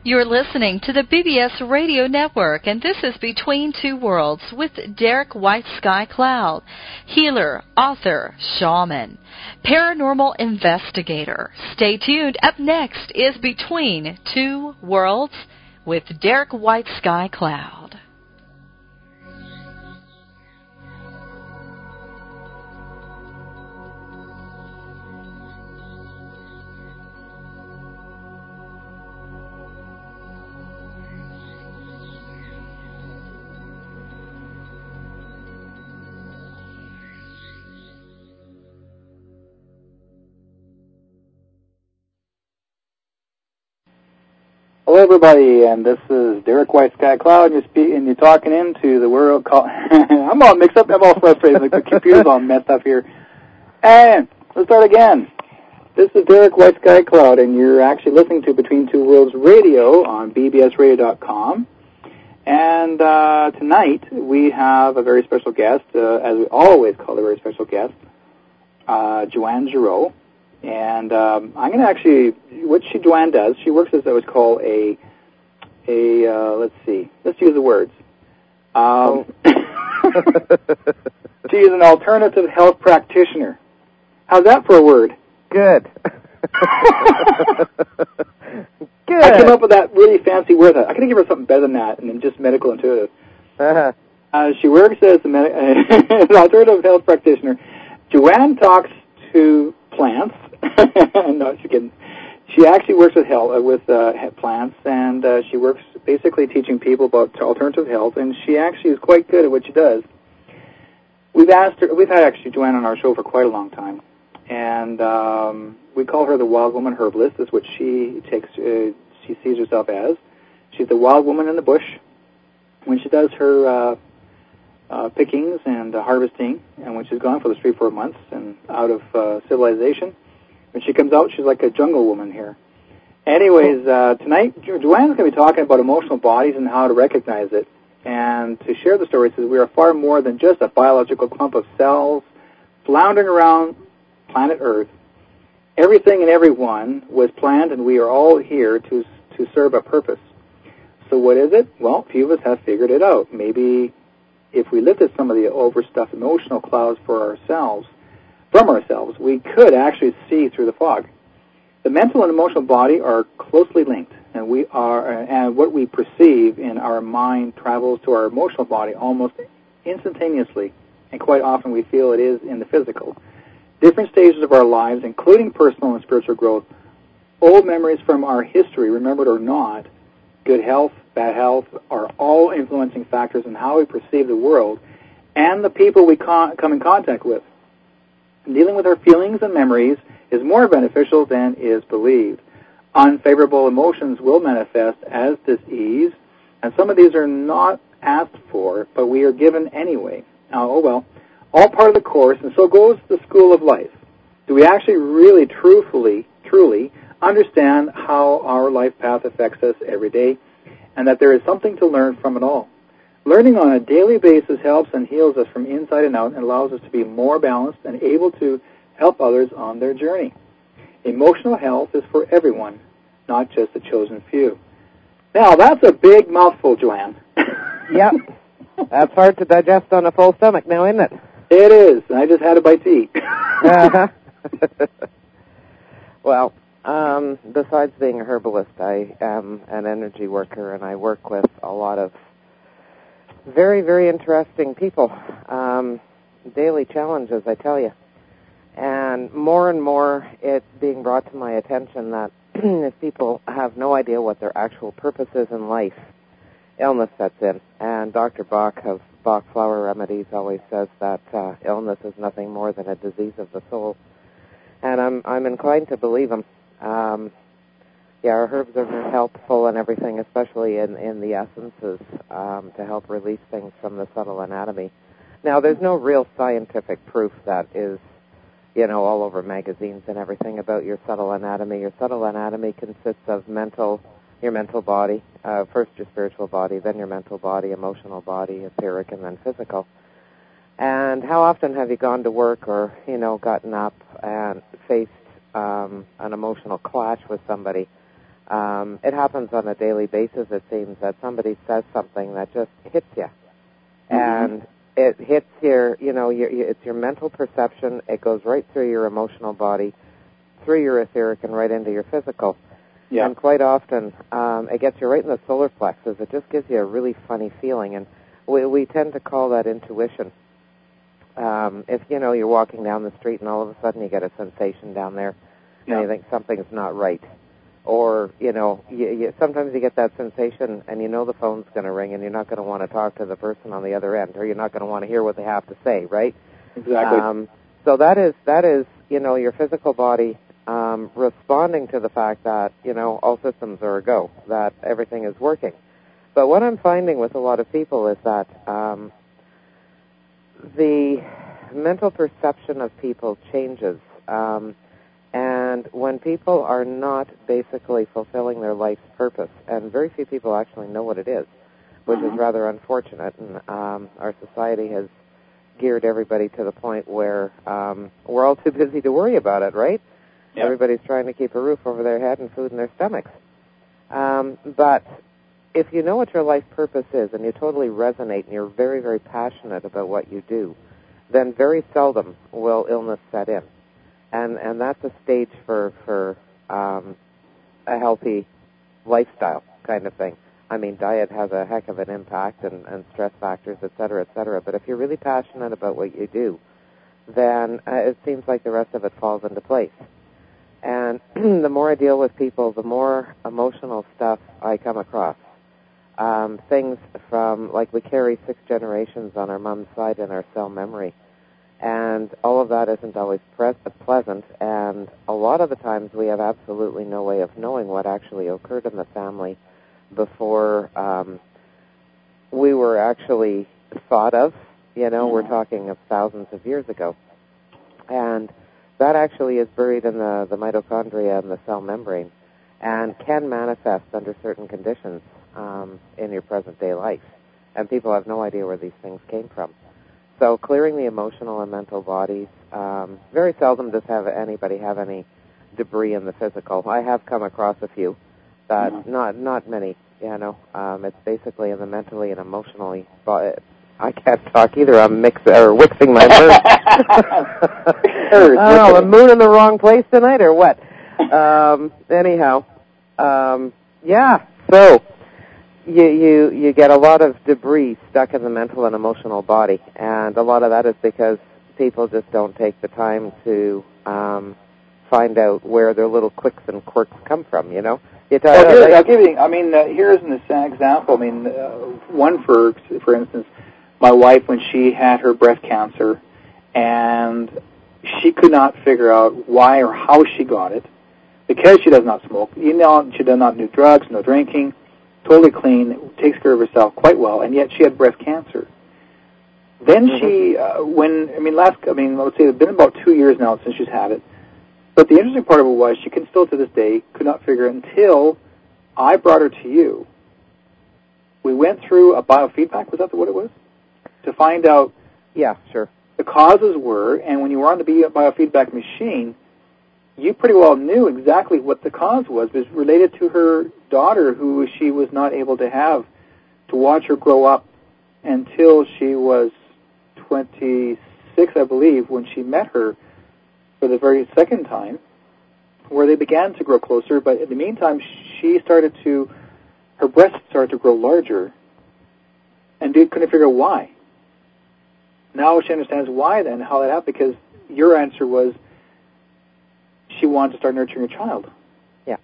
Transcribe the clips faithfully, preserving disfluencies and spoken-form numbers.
You're listening to the B B S Radio Network, and this is Between Two Worlds with Derek White Sky Cloud, healer, author, shaman, paranormal investigator. Stay tuned. Up next is Between Two Worlds with Derek White Sky Cloud. Hello, everybody, and this is Derek White Sky Cloud, and you're, spe- and you're talking into the world called... I'm all mixed up, I'm all frustrated, like the computer's all messed up here. And let's start again. This is Derek White Sky Cloud, and you're actually listening to Between Two Worlds Radio on b b s radio dot com. And uh, tonight we have a very special guest, uh, as we always call a very special guest, uh, Joanne Giroux. And um, I'm going to actually, what she, Joanne does, she works as I would call a, a uh, let's see, let's use the words. Um, she is an alternative health practitioner. How's that for a word? Good. Good. I came up with that really fancy word. I could give her something better than that, and then just medical intuitive. Uh-huh. Uh, she works as a med- an alternative health practitioner. Joanne talks to plants. No, she kidding. She actually works with health, uh, with uh, plants, and uh, she works basically teaching people about alternative health. And she actually is quite good at what she does. We've asked her. We've had actually Joanne on our show for quite a long time, and um, we call her the Wild Woman Herbalist. Is what she takes. Uh, she sees herself as. She's the wild woman in the bush. When she does her uh, uh, pickings and uh, harvesting, and when she's gone for those three, four months and out of uh, civilization. When she comes out, she's like a jungle woman here. Anyways, uh, tonight, jo- Joanne's going to be talking about emotional bodies and how to recognize it. And to share the story, says we are far more than just a biological clump of cells floundering around planet Earth. Everything and everyone was planned, and we are all here to to serve a purpose. So what is it? Well, few of us have figured it out. Maybe if we lifted some of the overstuffed emotional clouds for ourselves, from ourselves, we could actually see through the fog. The mental and emotional body are closely linked, and we are, and what we perceive in our mind travels to our emotional body almost instantaneously, and quite often we feel it is in the physical. Different stages of our lives, including personal and spiritual growth, old memories from our history, remembered or not, good health, bad health, are all influencing factors in how we perceive the world and the people we con- come in contact with. Dealing with our feelings and memories is more beneficial than is believed. Unfavorable emotions will manifest as dis-ease, and some of these are not asked for, but we are given anyway. Oh, well, all part of the course, and so goes the school of life. Do we actually really, truthfully, truly understand how our life path affects us every day, and that there is something to learn from it all? Learning on a daily basis helps and heals us from inside and out and allows us to be more balanced and able to help others on their journey. Emotional health is for everyone, not just the chosen few. Now, that's a big mouthful, Joanne. Yep. That's hard to digest on a full stomach now, isn't it? It is. I just had a bite to eat. Uh-huh. Well, um, besides being a herbalist, I am an energy worker, and I work with a lot of very, very interesting people. Um, daily challenges, I tell you. And more and more it's being brought to my attention that if people have no idea what their actual purpose is in life, illness sets in. And Doctor Bach of Bach Flower Remedies always says that uh, illness is nothing more than a disease of the soul. And I'm I'm inclined to believe him. Um, Yeah, our herbs are very helpful and everything, especially in, in the essences, um, to help release things from the subtle anatomy. Now, there's no real scientific proof that is, you know, all over magazines and everything about your subtle anatomy. Your subtle anatomy consists of mental, your mental body, uh, first your spiritual body, then your mental body, emotional body, etheric, and then physical. And how often have you gone to work or, you know, gotten up and faced um, an emotional clash with somebody? Um, it happens on a daily basis, it seems, that somebody says something that just hits you. Mm-hmm. And it hits your, you know, your, it's your mental perception. It goes right through your emotional body, through your etheric, and right into your physical. Yeah. And quite often, um, it gets you right in the solar plexus. It just gives you a really funny feeling. And we, we tend to call that intuition. Um, if, you know, you're walking down the street and all of a sudden you get a sensation down there, yeah. and you think something's not right. Or, you know, you, you, sometimes you get that sensation and you know the phone's going to ring and you're not going to want to talk to the person on the other end, or you're not going to want to hear what they have to say, right? Exactly. Um, so that is, that is, you know, your physical body um, responding to the fact that, you know, all systems are a go, that everything is working. But what I'm finding with a lot of people is that um, the mental perception of people changes. Um, And when people are not basically fulfilling their life's purpose, and very few people actually know what it is, which mm-hmm. is rather unfortunate, and um, our society has geared everybody to the point where um, we're all too busy to worry about it, right? Yep. Everybody's trying to keep a roof over their head and food in their stomachs. Um, but if you know what your life purpose is, and you totally resonate, and you're very, very passionate about what you do, then very seldom will illness set in. And and that's a stage for, for um, a healthy lifestyle kind of thing. I mean, diet has a heck of an impact, and, and stress factors, et cetera, et cetera. But if you're really passionate about what you do, then uh, it seems like the rest of it falls into place. And the more I deal with people, the more emotional stuff I come across. Um, things from, like, we carry six generations on our mom's side in our cell memory. And all of that isn't always pre- pleasant, and a lot of the times we have absolutely no way of knowing what actually occurred in the family before um, we were actually thought of. You know, mm-hmm. we're talking of thousands of years ago. And that actually is buried in the, the mitochondria and the cell membrane, and can manifest under certain conditions um, in your present-day life. And people have no idea where these things came from. So clearing the emotional and mental bodies, um, very seldom does have anybody have any debris in the physical. I have come across a few, but mm-hmm. not not many, you know. Um, it's basically in the mentally and emotionally. But I can't talk either. I'm mixing or wixing my words. Oh, the moon in the wrong place tonight, or what? Um, anyhow, um, yeah. So. You, you you get a lot of debris stuck in the mental and emotional body, and a lot of that is because people just don't take the time to um, find out where their little quicks and quirks come from, you know? You well, here, like, I'll give you, I mean, uh, here's an example. I mean, uh, one, for for instance, my wife, when she had her breast cancer, and she could not figure out why or how she got it, because she does not smoke. You know, she does not do drugs, no drinking. Totally clean, takes care of herself quite well, and yet she had breast cancer. Then mm-hmm. she, uh, when, I mean, last, I mean, let's say it's been about two years now since she's had it. But the interesting part of it was she can still to this day could not figure it until I brought her to you. We went through a biofeedback, was that what it was? To find out. Yeah, sure. The causes were, and when you were on the biofeedback machine, you pretty well knew exactly what the cause was. It was related to her daughter, who she was not able to have, to watch her grow up until she was twenty-six, I believe, when she met her for the very second time, where they began to grow closer. But in the meantime, she started to, her breasts started to grow larger, and they couldn't figure out why. Now she understands why then, how that happened, because your answer was, she wanted to start nurturing a child. Yeah.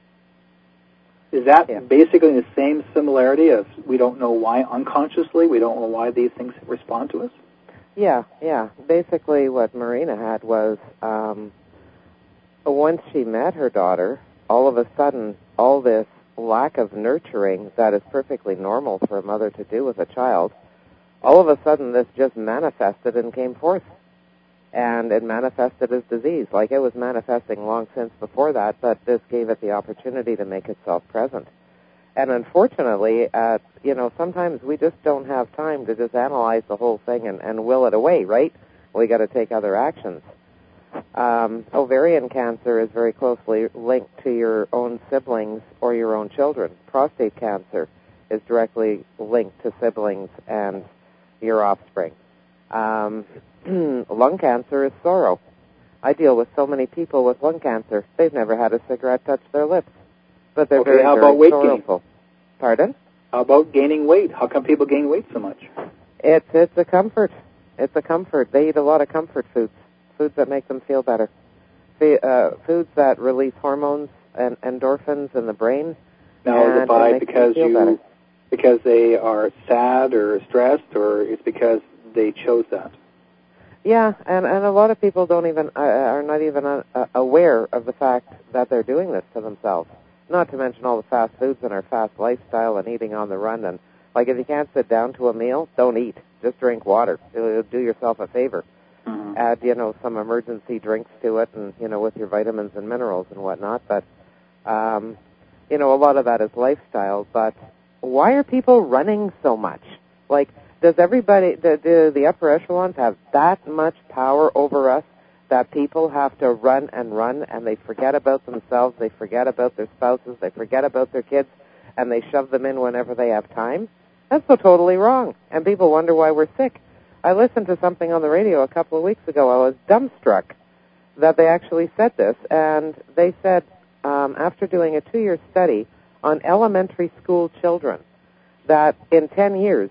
Is that yeah. basically the same similarity of we don't know why unconsciously, we don't know why these things respond to us? Yeah, yeah. Basically what Marina had was um, once she met her daughter, all of a sudden all this lack of nurturing that is perfectly normal for a mother to do with a child, all of a sudden this just manifested and came forth. And it manifested as disease, like it was manifesting long since before that, but this gave it the opportunity to make itself present. And unfortunately, uh, you know, sometimes we just don't have time to just analyze the whole thing and, and will it away, right? We got to take other actions. Um, ovarian cancer is very closely linked to your own siblings or your own children. Prostate cancer is directly linked to siblings and your offspring. Um, lung cancer is sorrow. I deal with so many people with lung cancer. They've never had a cigarette touch their lips, but they're okay, very, how very about weight sorrowful. gain? Pardon? How about gaining weight? How come people gain weight so much? It's it's a comfort. It's a comfort. They eat a lot of comfort foods, foods that make them feel better, F- uh, foods that release hormones and endorphins in the brain. Now, is it by because you better. because they are sad or stressed, or it's because they chose that? Yeah, and, and a lot of people don't even uh, are not even uh, aware of the fact that they're doing this to themselves. Not to mention all the fast foods and our fast lifestyle and eating on the run. And like, if you can't sit down to a meal, don't eat. Just drink water. It'll do yourself a favor. Mm-hmm. Add, you know, some emergency drinks to it, and you know, with your vitamins and minerals and whatnot. But um, you know, a lot of that is lifestyle. But why are people running so much? Like, does everybody, do, do the upper echelons have that much power over us that people have to run and run and they forget about themselves, they forget about their spouses, they forget about their kids, and they shove them in whenever they have time? That's so totally wrong. And people wonder why we're sick. I listened to something on the radio a couple of weeks ago. I was dumbstruck that they actually said this, and they said um, after doing a two-year study on elementary school children that in ten years,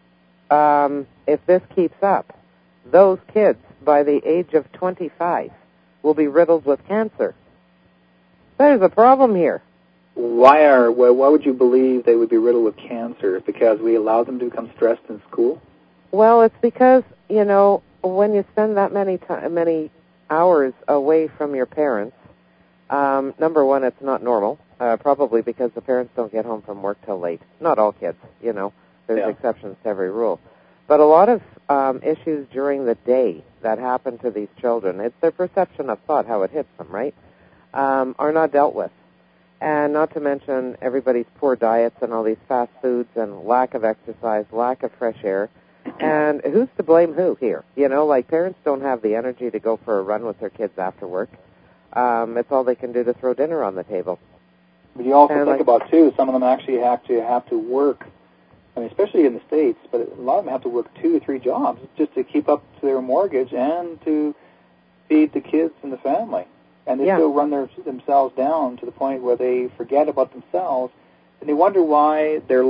Um, if this keeps up, those kids, by the age of twenty-five, will be riddled with cancer. There's a problem here. Why are why, why would you believe they would be riddled with cancer? Because we allow them to become stressed in school? Well, it's because, you know, when you spend that many t- many hours away from your parents, um, number one, it's not normal, uh, probably because the parents don't get home from work till late. Not all kids, you know. There's yeah. exceptions to every rule. But a lot of um, issues during the day that happen to these children, it's their perception of thought, how it hits them, right, um, are not dealt with. And not to mention everybody's poor diets and all these fast foods and lack of exercise, lack of fresh air. And who's to blame who here? You know, like, parents don't have the energy to go for a run with their kids after work. Um, it's all they can do to throw dinner on the table. But you also and think like, about, too, some of them actually have to have to work. I mean, especially in the States, but a lot of them have to work two or three jobs just to keep up to their mortgage and to feed the kids and the family. And they yeah. still run their, themselves down to the point where they forget about themselves, and they wonder why their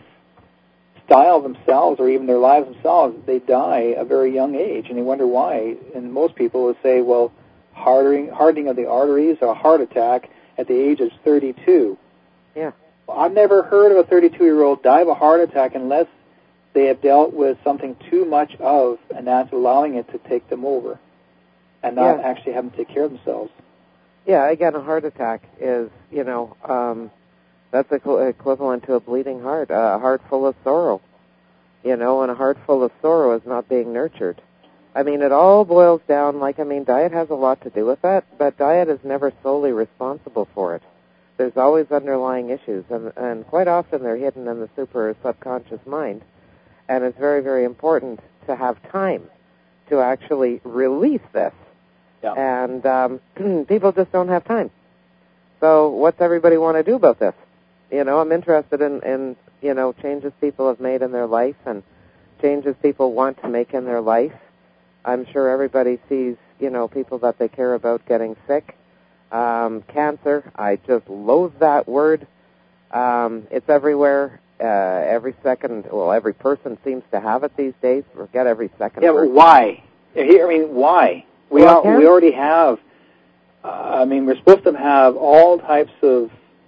lifestyle themselves, or even their lives themselves, they die at a very young age, and they wonder why. And most people would say, well, hardening, hardening of the arteries, or a heart attack at the age of thirty-two. Yeah. I've never heard of a thirty-two-year-old die of a heart attack unless they have dealt with something too much of, and that's allowing it to take them over, and not yeah. actually having to take care of themselves. Yeah, again, a heart attack is, you know, um, that's equ- equivalent to a bleeding heart, a heart full of sorrow, you know, and a heart full of sorrow is not being nurtured. I mean, it all boils down, like, I mean, diet has a lot to do with that, but diet is never solely responsible for it. There's always underlying issues, and, and quite often they're hidden in the super or subconscious mind, and it's very, very important to have time to actually release this. Yeah. And um, people just don't have time. So what's everybody want to do about this? You know, I'm interested in, in, you know, changes people have made in their life and changes people want to make in their life. I'm sure everybody sees, you know, people that they care about getting sick. Um, cancer, I just loathe that word. Um, it's everywhere. Uh, every second, well, every person seems to have it these days. Forget every second. Yeah, but why? I mean, why? We well, are, we already have, uh, I mean, we're supposed to have all types of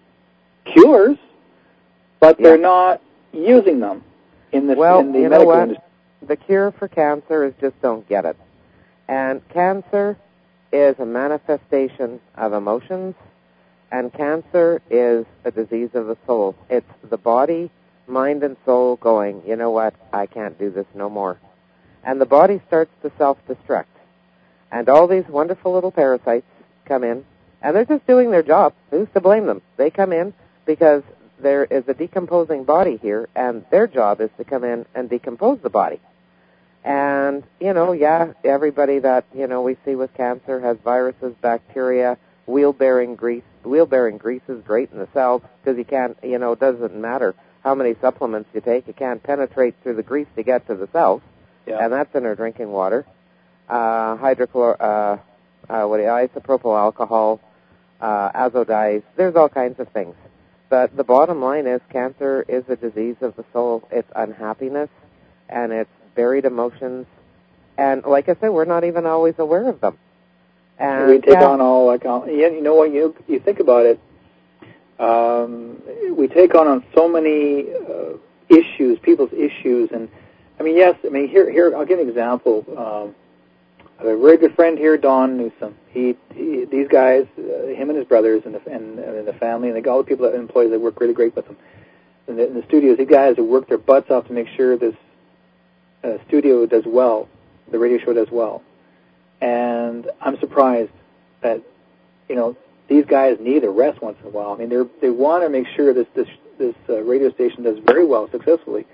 cures, but yeah. they're not using them in, this, well, in the you medical know what? industry. The cure for cancer is just don't get it. And cancer is a manifestation of emotions, and cancer is a disease of the soul. It's the body, mind, and soul going, you know what, I can't do this no more. And the body starts to self-destruct. And all these wonderful little parasites come in, and they're just doing their job. Who's to blame them? They come in because there is a decomposing body here, and their job is to come in and decompose the body. And, you know, yeah, everybody that, you know, we see with cancer has viruses, bacteria, wheel-bearing grease. Wheel-bearing grease is great in the cells because you can't, you know, it doesn't matter how many supplements you take. It can't penetrate through the grease to get to the cells. Yeah. And that's in our drinking water. Uh, hydrochlor, uh, uh, what do you, isopropyl alcohol, uh, azodyes. There's all kinds of things. But the bottom line is cancer is a disease of the soul. It's unhappiness, and it's buried emotions. And like I said, we're not even always aware of them. And we take yeah. on all, like, all, yeah, you know what, you you think about it, um, we take on, on so many uh, issues, people's issues, and, I mean, yes, I mean, here, here, I'll give an example. Um, I have a very good friend here, Don Newsom. He, he these guys, uh, him and his brothers and the, and, and the family, and they got all the people that employees that work really great with them. In the, in the studios, these guys have worked their butts off to make sure this uh, studio does well, the radio show does well. And I'm surprised that, you know, these guys need a rest once in a while. I mean, they they want to make sure this this this uh, radio station does very well successfully.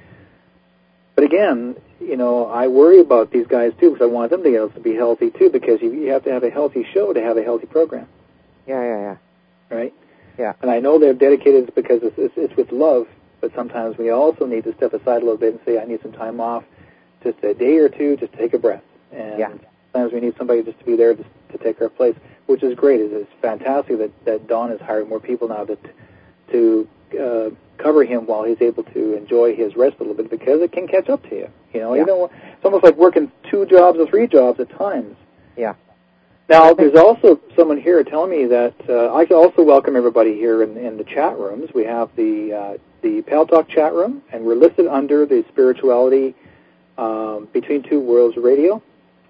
But again, you know, I worry about these guys too because I want them to be able to be healthy too because you, you have to have a healthy show to have a healthy program. Yeah, yeah, yeah. Right? Yeah. And I know they're dedicated because it's, it's, it's with love, but sometimes we also need to step aside a little bit and say, I need some time off, just a day or two, just take a breath. And yeah. sometimes we need somebody just to be there to, to take our place, which is great. It's, it's fantastic that, that Don has hired more people now to, to uh, cover him while he's able to enjoy his rest a little bit because it can catch up to you. You know, yeah. you know, it's almost like working two jobs or three jobs at times. Yeah. Now, there's also someone here telling me that uh, I can also welcome everybody here in, in the chat rooms. We have the uh, the Pal Talk chat room, and we're listed under the Spirituality um, Between Two Worlds Radio.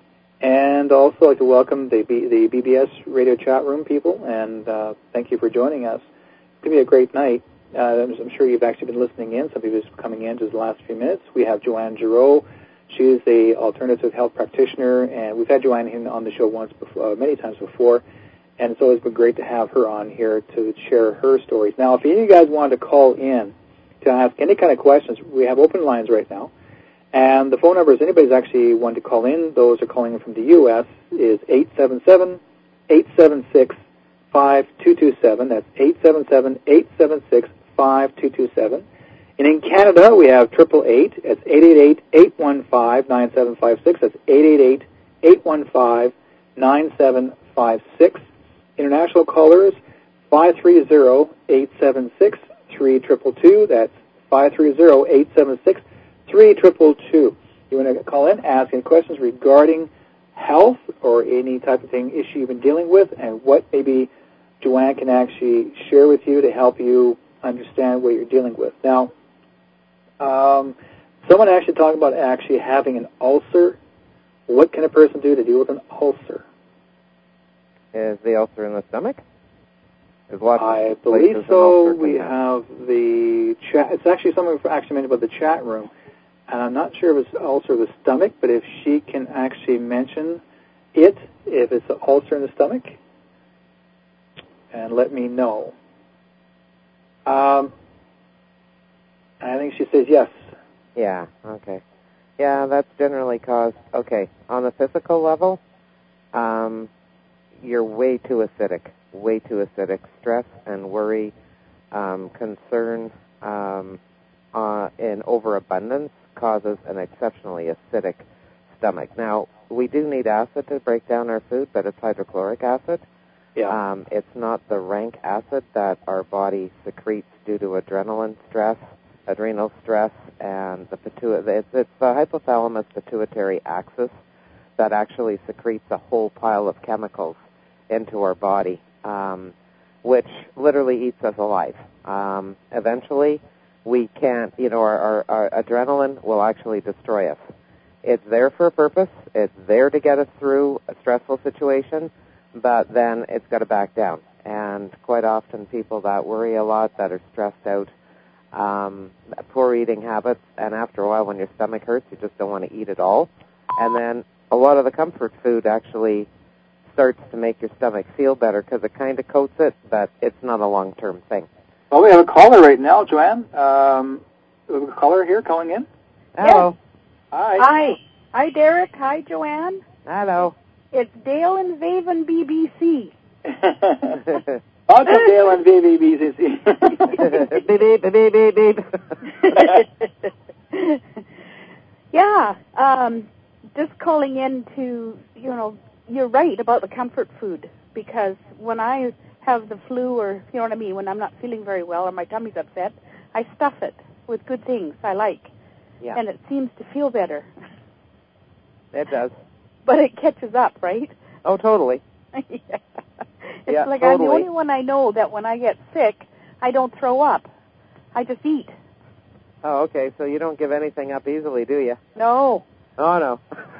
And also I'd like to welcome the B, the B B S radio chat room people, and uh, thank you for joining us. It's going to be a great night. Uh, I'm, I'm sure you've actually been listening in. Some people are just coming in just the last few minutes. We have Joanne Giroux. She is a alternative health practitioner, and we've had Joanne in on the show once before, uh, many times before, and it's always been great to have her on here to share her stories. Now, if any of you guys want to call in to ask any kind of questions, we have open lines right now. And the phone number, if anybody's actually wanting to call in, those are calling in from the U S, is eight seven seven, eight seven six, five two two seven. That's eight seven seven, eight seven six, five two two seven. And in Canada, we have triple eight. It's eight eight eight, eight one five, nine seven five six. That's eight eight eight, eight one five, nine seven five six. International callers, five three zero, eight seven six, three two two two. That's five three zero, eight seven six, three two two two. You want to call in, ask any questions regarding health or any type of thing, issue you've been dealing with, and what maybe Joanne can actually share with you to help you understand what you're dealing with. Now, um, someone actually talking about actually having an ulcer. What can a person do to deal with an ulcer? Is the ulcer in the stomach? I believe so. We have the chat. It's actually someone actually mentioned about the chat room. And I'm not sure if it's ulcer of the stomach, but if she can actually mention it, if it's an ulcer in the stomach, and let me know. Um, I think she says yes. Yeah, okay. Yeah, that's generally caused, okay, on the physical level, um, you're way too acidic, way too acidic. Stress and worry, um, concern um, uh, in overabundance causes an exceptionally acidic stomach. Now, we do need acid to break down our food, but it's hydrochloric acid. Yeah. Um, it's not the rank acid that our body secretes due to adrenaline stress, adrenal stress, and the pituitary. It's, it's the hypothalamus pituitary axis that actually secretes a whole pile of chemicals into our body, um, which literally eats us alive. Um, eventually, we can't, you know, our, our, our adrenaline will actually destroy us. It's there for a purpose. It's there to get us through a stressful situation, but then it's got to back down. And quite often people that worry a lot, that are stressed out, um, poor eating habits, and after a while when your stomach hurts, you just don't want to eat at all. And then a lot of the comfort food actually starts to make your stomach feel better because it kind of coats it, but it's not a long-term thing. Well, we have a caller right now, Joanne. Um, we have a caller here calling in. Hello. Hi. Hi. Hi, Derek. Hi, Joanne. Hello. It's Dale and Vaven B B C. Welcome, Dale and Vaven B B C. Beep, beep, beep, beep, beep. Yeah, um, just calling in to, you know, you're right about the comfort food, because when I have the flu or, you know what I mean, when I'm not feeling very well or my tummy's upset, I stuff it with good things I like. Yeah. And it seems to feel better. It does. But it catches up, right? Oh, totally. Yeah. It's yeah, like totally. I'm the only one I know that when I get sick, I don't throw up. I just eat. Oh, okay. So you don't give anything up easily, do you? No. Oh, no.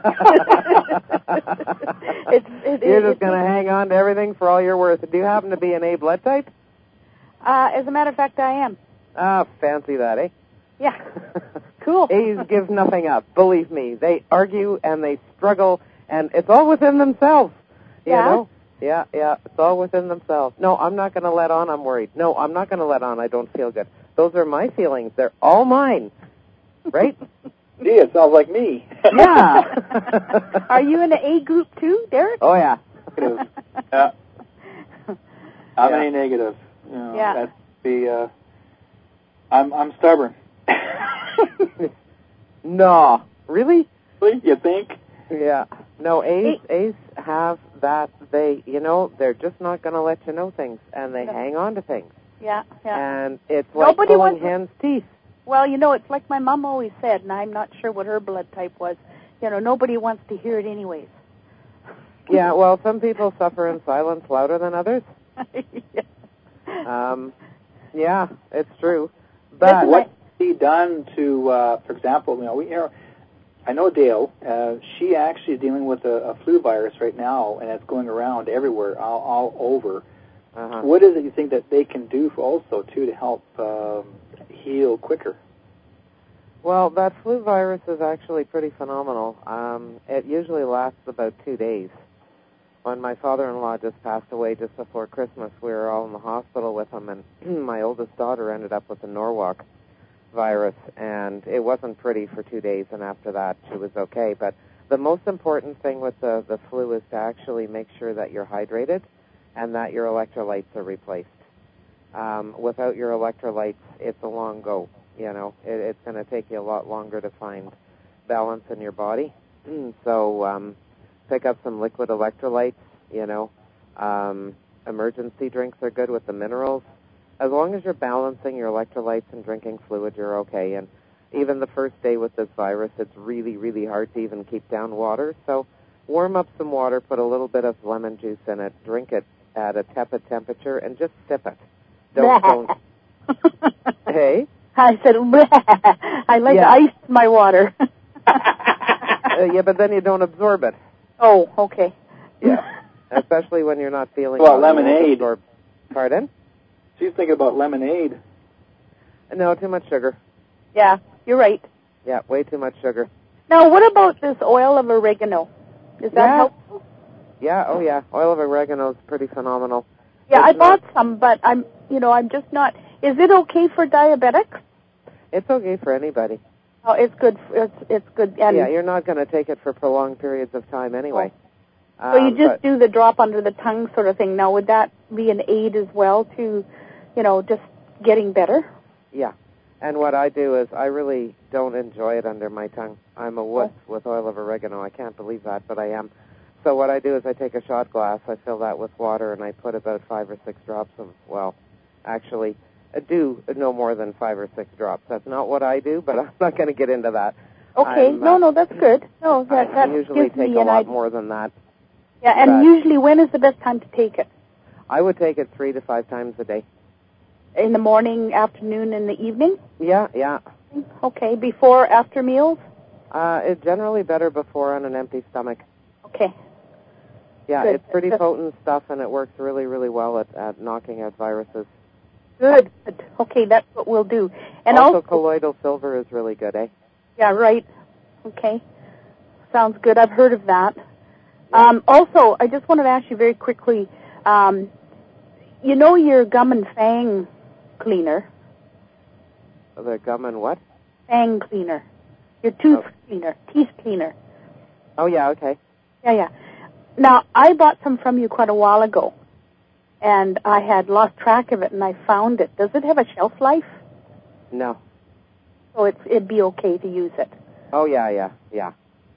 it's, it, You're it, just going to hang on to everything for all you're worth. Do you happen to be an A blood type? Uh, as a matter of fact, I am. Ah, fancy that, eh? Yeah. Cool. A's give nothing up. Believe me. They argue and they struggle, and it's all within themselves. You yeah. know? Yeah, yeah. It's all within themselves. No, I'm not going to let on. I'm worried. No, I'm not going to let on. I don't feel good. Those are my feelings. They're all mine. Right? Gee, it sounds like me. Yeah. Are you in the A group too, Derek? Oh, yeah. Yeah. I'm yeah. A negative. You know, yeah. That's the, uh, I'm, I'm stubborn. No. Really? Really? You think? Yeah. No, A's, A's have that. They, you know, they're just not going to let you know things, and they No. hang on to things. Yeah, yeah. And it's like Nobody pulling wants hen's teeth. Well, you know, it's like my mom always said, and I'm not sure what her blood type was. You know, nobody wants to hear it anyways. Yeah, well, some people suffer in silence louder than others. yeah. Um, yeah, it's true. But what can be done to, uh, for example, you know, we, you know, I know Dale. Uh, she actually is dealing with a, a flu virus right now, and it's going around everywhere, all, all over. Uh-huh. What is it you think that they can do for also too to help um, heal quicker? Well, that flu virus is actually pretty phenomenal. Um, it usually lasts about two days. When my father-in-law just passed away just before Christmas, we were all in the hospital with him, and my oldest daughter ended up with the Norwalk virus, and it wasn't pretty for two days, and after that she was okay. But the most important thing with the, the flu is to actually make sure that you're hydrated and that your electrolytes are replaced. Um, without your electrolytes, it's a long go. You know, it, it's going to take you a lot longer to find balance in your body. So um, pick up some liquid electrolytes, you know. Um, emergency drinks are good with the minerals. As long as you're balancing your electrolytes and drinking fluid, you're okay. And even the first day with this virus, it's really, really hard to even keep down water. So warm up some water, put a little bit of lemon juice in it, drink it at a tepid temperature, and just sip it. Don't, don't. Hey? I said, I like Yeah. to ice my water. uh, yeah, but then you don't absorb it. Oh, okay. Yeah, especially when you're not feeling Well, well. you won't lemonade. absorb- Pardon? She's thinking about lemonade. No, too much sugar. Yeah, you're right. Yeah, way too much sugar. Now, what about this oil of oregano? Is that Yeah. helpful? Yeah, oh yeah. Oil of oregano is pretty phenomenal. Yeah, It's I bought not- some, but I'm, you know, I'm just not. Is it okay for diabetics? It's okay for anybody. Oh, it's good. It's it's good. And Yeah, you're not going to take it for prolonged periods of time anyway. so you Um, just but- do the drop under the tongue sort of thing. Now, would that be an aid as well to, you know, just getting better? Yeah. And what I do is I really don't enjoy it under my tongue. I'm a wuss with oil of oregano. I can't believe that, but I am. So what I do is I take a shot glass, I fill that with water, and I put about five or six drops of, well, actually, I do no more than five or six drops. That's not what I do, but I'm not going to get into that. Okay. I'm, no, uh, no, that's good. No, that I that usually gives take me a an lot idea. more than that. Yeah, and but- usually when is the best time to take it? I would take it three to five times a day. In the morning, afternoon, and the evening? Yeah, yeah. Okay. Before, after meals? Uh, it's generally better before on an empty stomach. Okay. Yeah, Good. it's pretty Good. potent stuff, and it works really, really well at, at knocking out viruses. Good. Good. Okay, that's what we'll do. And also, also, colloidal silver is really good, eh? yeah, right. Okay. Sounds good. I've heard of that. Um, also, I just wanted to ask you very quickly, um, you know your gum and fang cleaner, The gum and what? fang cleaner, your tooth Oh. cleaner, teeth cleaner. Oh, yeah, okay. Yeah, yeah. Now, I bought some from you quite a while ago, and I had lost track of it, and I found it. Does it have a shelf life? No. So it's, it'd be okay to use it? Oh, yeah, yeah, yeah.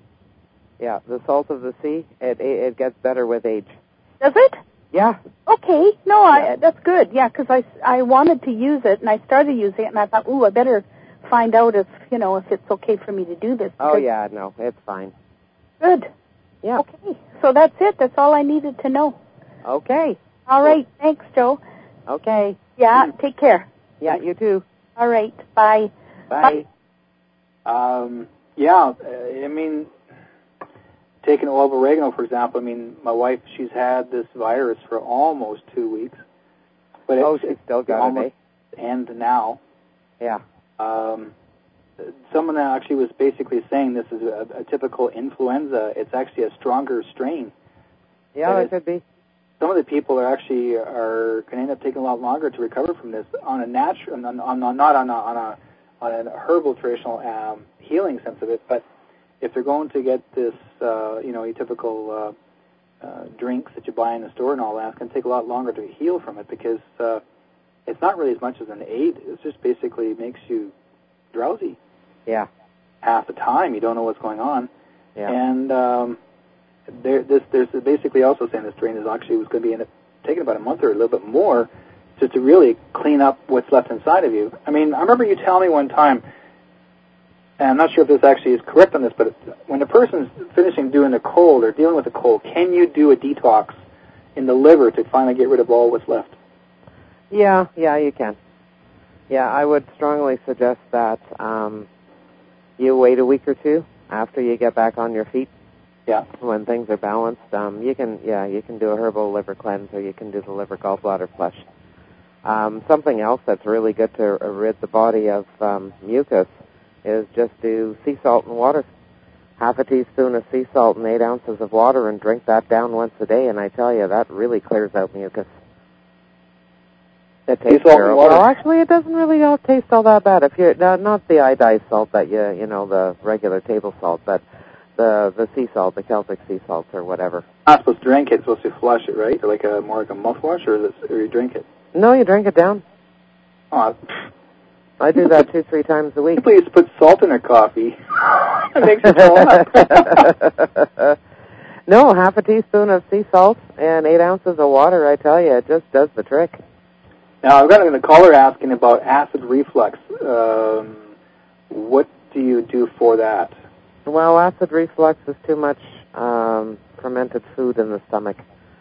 Yeah, the salt of the sea, it it gets better with age. Does it? Yeah. Okay. No, yeah. I, that's good. Yeah, because I, I wanted to use it, and I started using it, and I thought, ooh, I better find out if, you know, if it's okay for me to do this. Oh, yeah, no, it's fine. Good. Yeah. Okay. So that's it. That's all I needed to know. Okay. All right. Thanks, Joe. Okay. Yeah, take care. Yeah, you too. All right. Bye. Bye. Bye. Um, yeah, I mean, taking oil of oregano, for example, I mean, my wife, she's had this virus for almost two weeks. But oh, it's, she's it's still got it, eh? And now. Yeah. Um, someone actually was basically saying this is a, a typical influenza. It's actually a stronger strain. Yeah, it could be. Some of the people are actually are going to end up taking a lot longer to recover from this on a natural, on, on, on not on a, on a on a herbal traditional um, healing sense of it, but if they're going to get this, uh, you know, a typical uh, uh, drinks that you buy in the store and all that, it's going to take a lot longer to heal from it because uh, it's not really as much as an aid. It just basically makes you drowsy. Yeah. Half the time, you don't know what's going on. Yeah. And um, there, this, there's basically also saying this strain is actually was going to be in it, taking about a month or a little bit more just to really clean up what's left inside of you. I mean, I remember you telling me one time, and I'm not sure if this actually is correct on this, but when a person's finishing doing a cold or dealing with a cold, can you do a detox in the liver to finally get rid of all what's left? Yeah, yeah, you can. Yeah, I would strongly suggest that um, you wait a week or two after you get back on your feet. Yeah. When things are balanced, um, you can, yeah, you can do a herbal liver cleanse, or you can do the liver gallbladder flush. Um, something else that's really good to rid the body of um, mucus is just do sea salt and water. Half a teaspoon of sea salt and eight ounces of water, and drink that down once a day. And I tell you, that really clears out mucus. It tastes terrible. Well, actually, it doesn't really all taste all that bad. If you uh, not the iodized salt that you you know the regular table salt, but the the sea salt, the Celtic sea salts or whatever. Not supposed to drink it. Supposed to flush it, right? Or like a more like a mouthwash, or, or you drink it. No, you drink it down. Oh, I do that two, three times a week. People used to put salt in their coffee. It makes it throw up. No, half a teaspoon of sea salt and eight ounces of water, I tell you, it just does the trick. Now, I've got a caller asking about acid reflux. Um, what do you do for that? Well, acid reflux is too much um, fermented food in the stomach.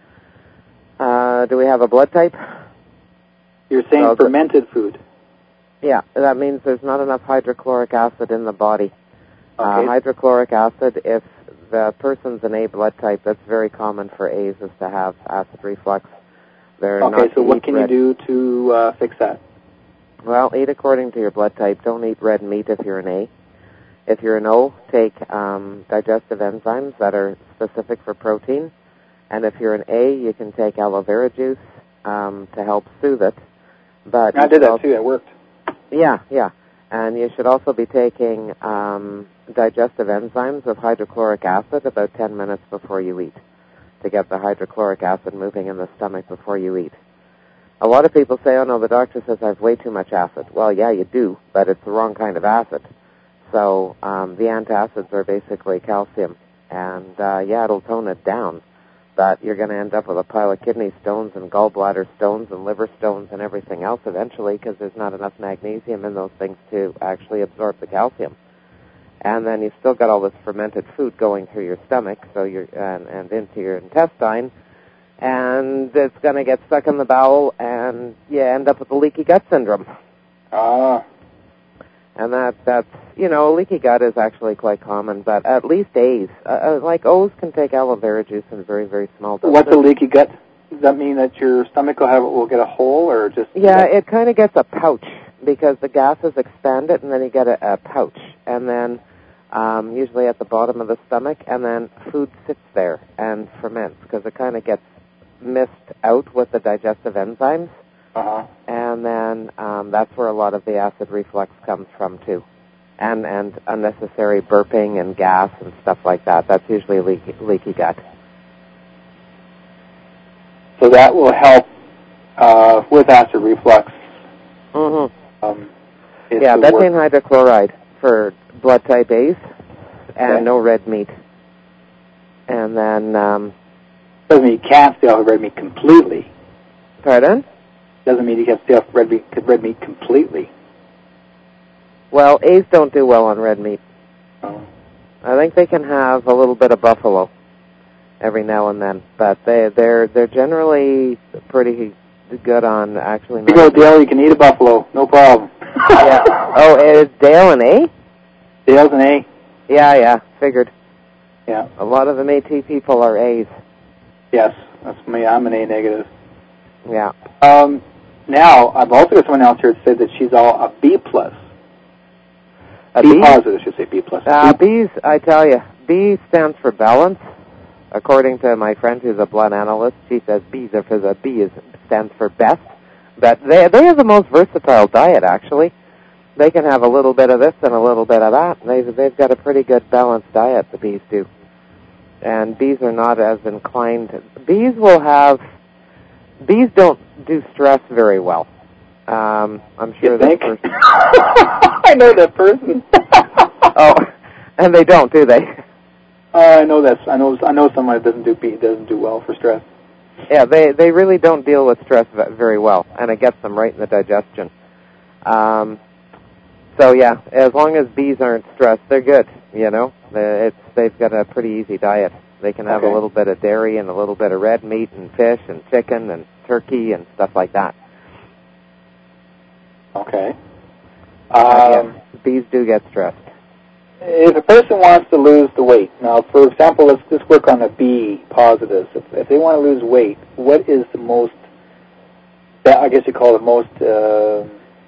Uh, do we have a blood type? You're saying so fermented food? Yeah, that means there's not enough hydrochloric acid in the body. Okay. Uh, hydrochloric acid, if the person's an A blood type, that's very common for A's is to have acid reflux. They're okay, not so what can red. you do to uh, fix that? Well, eat according to your blood type. Don't eat red meat if you're an A. If you're an O, take um, digestive enzymes that are specific for protein. And if you're an A, you can take aloe vera juice um, to help soothe it. But I did that too. It worked. Yeah, yeah. And you should also be taking um, digestive enzymes with hydrochloric acid about ten minutes before you eat to get the hydrochloric acid moving in the stomach before you eat. A lot of people say, oh, no, the doctor says I have way too much acid. Well, yeah, you do, but it's the wrong kind of acid. So um, the antacids are basically calcium, and, uh, yeah, it'll tone it down. But you're going to end up with a pile of kidney stones and gallbladder stones and liver stones and everything else eventually because there's not enough magnesium in those things to actually absorb the calcium. And then you've still got all this fermented food going through your stomach so you're, and, and into your intestine, and it's going to get stuck in the bowel, and you end up with a leaky gut syndrome. Ah. And that, that's, you know, leaky gut is actually quite common, but at least A's. Uh, like O's can take aloe vera juice in very, very small doses. What's a leaky gut? Does that mean that your stomach will have will get a hole, or just... Yeah, it kind of gets a pouch because the gases expand it, and then you get a, a pouch. And then um, usually at the bottom of the stomach, and then food sits there and ferments because it kind of gets missed out with the digestive enzymes. Uh-huh. And then um, that's where a lot of the acid reflux comes from, too. and, and unnecessary burping and gas and stuff like that. That's usually leaky, leaky gut. So that will help uh, with acid reflux. Mm-hmm. Um, yeah, betaine hydrochloride for blood type A's and okay. no red meat. And then... Um, doesn't mean you can't stay off red meat completely. Pardon? Doesn't mean you can stay off red meat, red meat completely. Well, A's don't do well on red meat. Oh. I think they can have a little bit of buffalo every now and then, but they they're they're generally pretty good on actually. You go, Dale. You can eat a buffalo, no problem. Yeah. Oh, is Dale an A? Dale's an A. Yeah, yeah. Figured. Yeah. A lot of the Métis people are A's. Yes, that's me. I'm an A negative. Yeah. Um. Now I've also got someone else here that said that she's all a B plus. A B, B positive, I should say B plus. Uh, B's, I tell you, B stands for balance. According to my friend who's a blood analyst, she says B's are for the B is stands for best. But they they have the most versatile diet, actually. They can have a little bit of this and a little bit of that. They've they've got a pretty good balanced diet, the bees do. And bees are not as inclined. Bees will have. Bees don't do stress very well. Um, I'm sure that person. I know that person. Oh, and they don't, do they? Uh, I know that. I know. I know someone that doesn't do bee doesn't do well for stress. Yeah, they they really don't deal with stress very well, and it gets them right in the digestion. Um, so yeah, as long as bees aren't stressed, they're good. You know, it's they've got a pretty easy diet. They can have okay. a little bit of dairy and a little bit of red meat and fish and chicken and turkey and stuff like that. Okay. Um, uh, yeah, bees do get stressed. If a person wants to lose the weight, now, for example, let's just work on the B positives. If, if they want to lose weight, what is the most, I guess you call it most uh,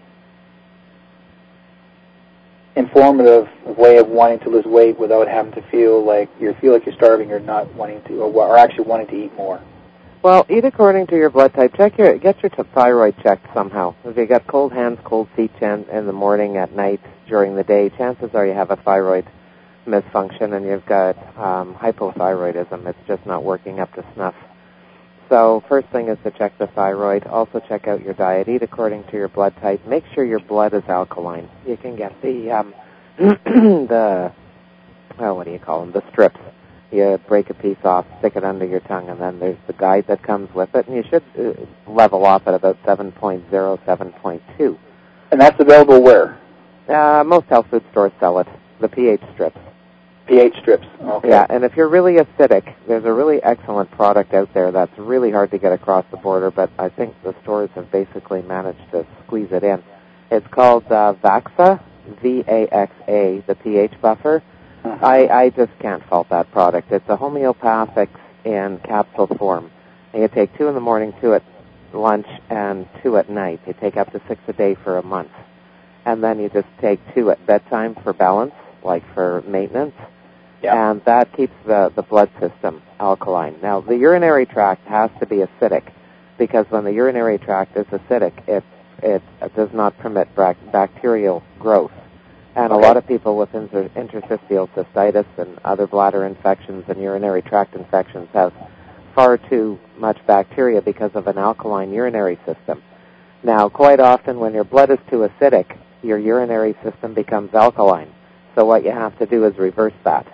informative way of wanting to lose weight without having to feel like you feel like you're starving or not wanting to, or, or actually wanting to eat more? Well, eat according to your blood type. Check your get your thyroid checked somehow. If you got cold hands, cold feet in the morning, at night, during the day, chances are you have a thyroid misfunction and you've got um, hypothyroidism. It's just not working up to snuff. So first thing is to check the thyroid. Also check out your diet. Eat according to your blood type. Make sure your blood is alkaline. You can get the um, the oh, what do you call them? The strips. You break a piece off, stick it under your tongue, and then there's the guide that comes with it, and you should uh, level off at about seven point oh, seven point two. And that's available where? Uh, most health food stores sell it, the pH strips. pH strips, okay. Yeah, and if you're really acidic, there's a really excellent product out there that's really hard to get across the border, but I think the stores have basically managed to squeeze it in. It's called uh, Vaxa, V A X A, the pH buffer. I, I just can't fault that product. It's a homeopathic in capsule form. And you take two in the morning, two at lunch, and two at night. You take up to six a day for a month. And then you just take two at bedtime for balance, like for maintenance. Yeah. And that keeps the, the blood system alkaline. Now, the urinary tract has to be acidic, because when the urinary tract is acidic, it, it does not permit bacterial growth. And okay. a lot of people with inter- interstitial cystitis and other bladder infections and urinary tract infections have far too much bacteria because of an alkaline urinary system. Now, quite often when your blood is too acidic, your urinary system becomes alkaline. So what you have to do is reverse that.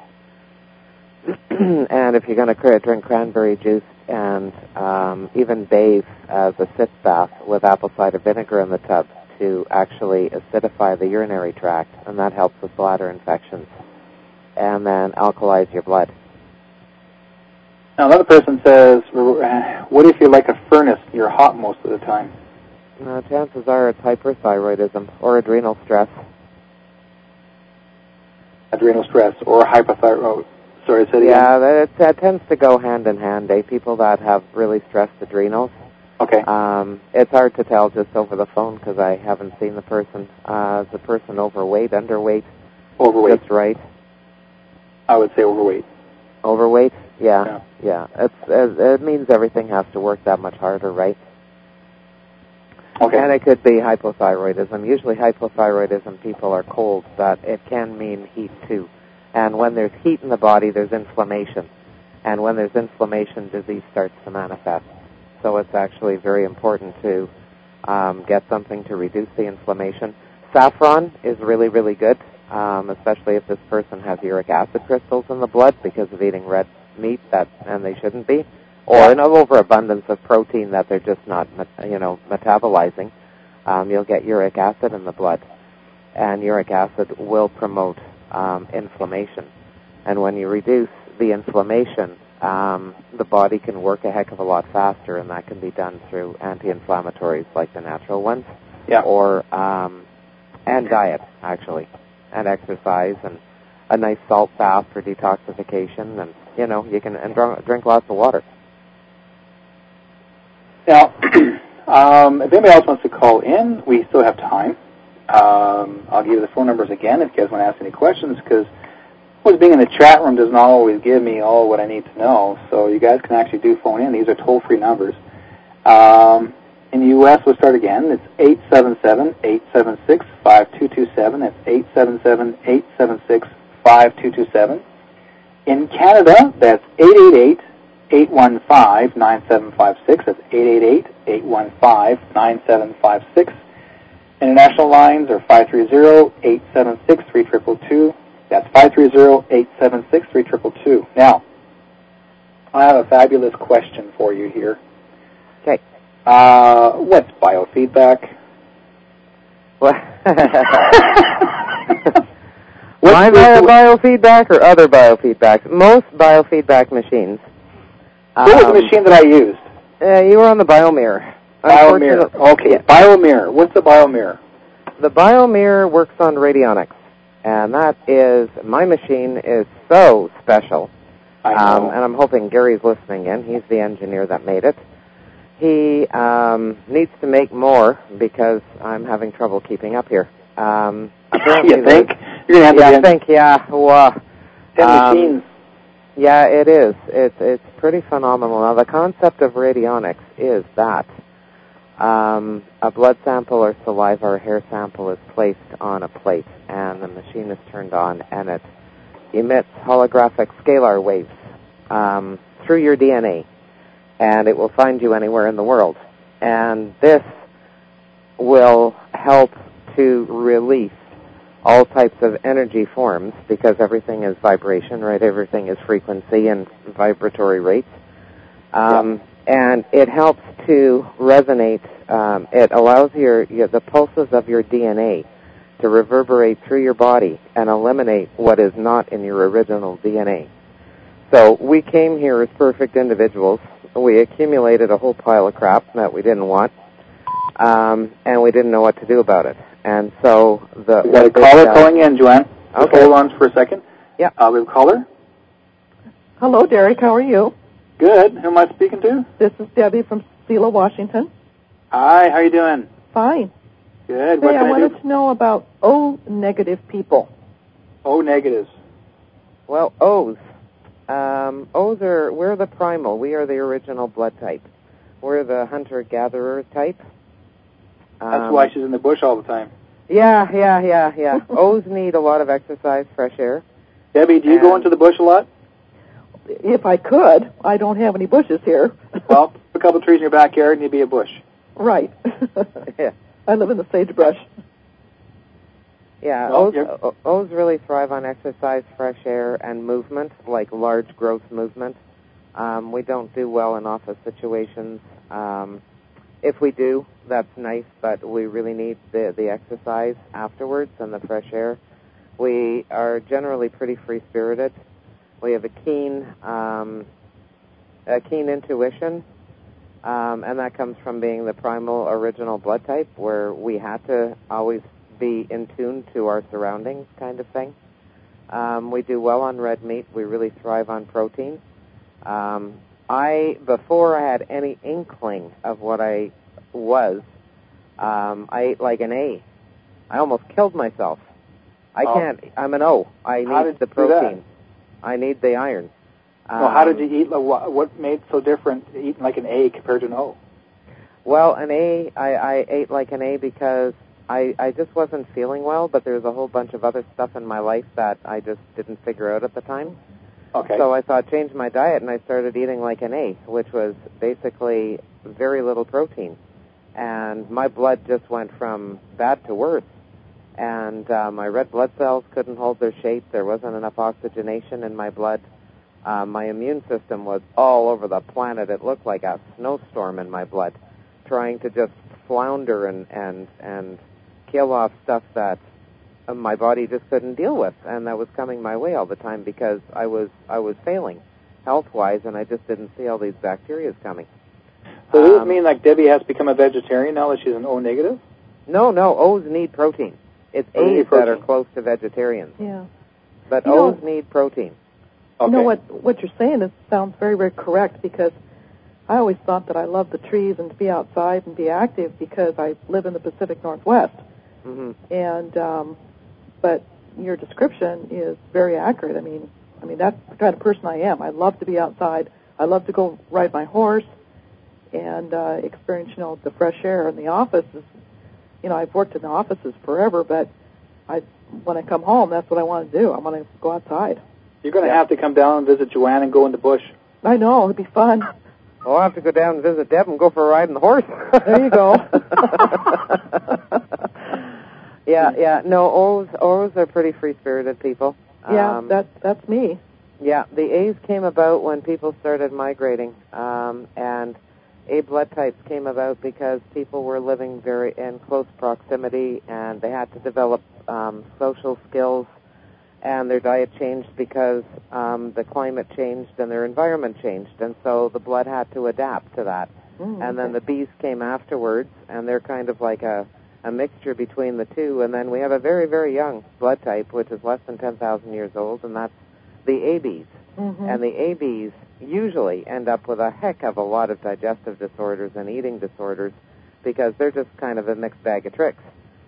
And if you're going to drink cranberry juice and um, even bathe as a sitz bath with apple cider vinegar in the tub, to actually acidify the urinary tract, and that helps with bladder infections, and then alkalize your blood. Now, another person says, what if you're like a furnace, you're hot most of the time? Uh, chances are it's hyperthyroidism or adrenal stress. Adrenal stress or hypothyroid. Sorry, say it again. Yeah, that, that tends to go hand in hand. Eh? People that have really stressed adrenals. Okay. Um, it's hard to tell just over the phone because I haven't seen the person. Uh, is the person overweight, underweight? Overweight. Just right. I would say overweight. Overweight? Yeah. Yeah. Yeah. It's, it, it means everything has to work that much harder, right? Okay. And it could be hypothyroidism. Usually hypothyroidism people are cold, but it can mean heat too. And when there's heat in the body, there's inflammation. And when there's inflammation, disease starts to manifest. So it's actually very important to um, get something to reduce the inflammation. Saffron is really, really good, um, especially if this person has uric acid crystals in the blood because of eating red meat, that and they shouldn't be, or an overabundance of protein that they're just not, you know, metabolizing. Um, you'll get uric acid in the blood, and uric acid will promote um, inflammation. And when you reduce the inflammation, um, the body can work a heck of a lot faster, and that can be done through anti-inflammatories like the natural ones, yeah. or um, and diet, actually, and exercise, and a nice salt bath for detoxification, and, you know, you can and drink lots of water. Now, um, if anybody else wants to call in, we still have time. Um, I'll give you the phone numbers again if you guys want to ask any questions, because always being in the chat room does not always give me all what I need to know, so you guys can actually do phone in. These are toll-free numbers. Um, in the U S, we'll start again. It's eight seven seven, eight seven six, five two two seven. That's eight seven seven, eight seven six, five two two seven. In Canada, that's eight eight eight, eight one five, nine seven five six. That's eight eight eight, eight one five, nine seven five six. International lines are five three zero, eight seven six, three two two two. That's five three zero, eight seven six, three two two two. Now, I have a fabulous question for you here. Okay. Uh, what's biofeedback? What? My bio- biofeedback or other biofeedback? Most biofeedback machines. What was um, the machine that I used? Uh, you were on the BioMirror. BioMirror. Okay, yeah. BioMirror. What's the BioMirror? The BioMirror works on radionics, and that is, my machine is so special. I know. Um, and I'm hoping Gary's listening in. He's the engineer that made it. He um, needs to make more because I'm having trouble keeping up here. Um, you think? You're going to have yeah, to I think, yeah. Well, ten um, machines. Yeah, it is. It's it's pretty phenomenal. Now, the concept of radionics is that um, a blood sample or saliva or hair sample is placed on a plate, and the machine is turned on, and it emits holographic scalar waves um, through your D N A, and it will find you anywhere in the world. And this will help to release all types of energy forms, because everything is vibration, right? Everything is frequency and vibratory rates. Um, yeah. And it helps to resonate. Um, it allows your, your the pulses of your D N A to reverberate through your body and eliminate what is not in your original D N A. So we came here as perfect individuals. We accumulated a whole pile of crap that we didn't want, um, and we didn't know what to do about it. And so the... We got a caller uh, calling in, Joanne. Okay. Hold on for a second. Yeah. Uh, we have a caller. Hello, Derek. How are you? Good. Who am I speaking to? This is Debbie from Selah, Washington. Hi. How you doing? Fine. Good. Hey, what can I I wanted do? to know about O-negative people. O-negatives. Well, O's. Um, O's are... We're the primal. We are the original blood type. We're the hunter-gatherer type. That's um, why she's in the bush all the time. Yeah, yeah, yeah, yeah. O's need a lot of exercise, fresh air. Debbie, do you and go into the bush a lot? If I could. I don't have any bushes here. Well, put a couple of trees in your backyard and you'd be a bush. Right. Yeah. I live in the sagebrush. Yeah, well, O's, O's really thrive on exercise, fresh air, and movement, like large growth movement. Um, we don't do well in office situations. Um, if we do, that's nice, but we really need the, the exercise afterwards and the fresh air. We are generally pretty free-spirited. We have a keen, um, a keen intuition, um, and that comes from being the primal original blood type, where we had to always be in tune to our surroundings, kind of thing. Um, we do well on red meat. We really thrive on protein. Um, I, before I had any inkling of what I was, um, I ate like an A. I almost killed myself. I oh. can't. I'm an O. I need the protein. I need the iron. Um, well, how did you eat? What made it so different eating like an A compared to an O? Well, an A, I, I ate like an A because I, I just wasn't feeling well, but there was a whole bunch of other stuff in my life that I just didn't figure out at the time. Okay. So I thought, change my diet, and I started eating like an A, which was basically very little protein. And my blood just went from bad to worse. And uh, my red blood cells couldn't hold their shape. There wasn't enough oxygenation in my blood. Uh, my immune system was all over the planet. It looked like a snowstorm in my blood, trying to just flounder and, and, and kill off stuff that uh, my body just couldn't deal with, and that was coming my way all the time because I was I was failing health-wise, and I just didn't see all these bacteria coming. So does um, this mean like Debbie has become a vegetarian now that she's an O negative? No, no, O's need protein. It's Oh, A's that are close to vegetarians. Yeah. But You O's know- need protein. Okay. You know what what you're saying is sounds very, very correct, because I always thought that I loved the trees and to be outside and be active because I live in the Pacific Northwest. Mm-hmm. And um, but your description is very accurate. I mean, I mean that's the kind of person I am. I love to be outside. I love to go ride my horse and uh, experience, you know, the fresh air. In the office is, you know, I've worked in the offices forever, but I when I come home, that's what I want to do. I want to go outside. You're going to Yeah. have to come down and visit Joanne and go in the bush. I know, it'd be fun. I'll have to go down and visit Deb and go for a ride on the horse. There you go. yeah, yeah. No, O's, O's are pretty free-spirited people. Yeah, Um, that's that's me. Yeah, the A's came about when people started migrating, um, and A blood types came about because people were living very in close proximity, and they had to develop um, social skills, and their diet changed because um, the climate changed and their environment changed, and so the blood had to adapt to that. Mm, And then okay. the B's came afterwards, and they're kind of like a, a mixture between the two. And then we have a very, very young blood type, which is less than ten thousand years old, and that's the A Bs. Mm-hmm. And the A Bs usually end up with a heck of a lot of digestive disorders and eating disorders because they're just kind of a mixed bag of tricks.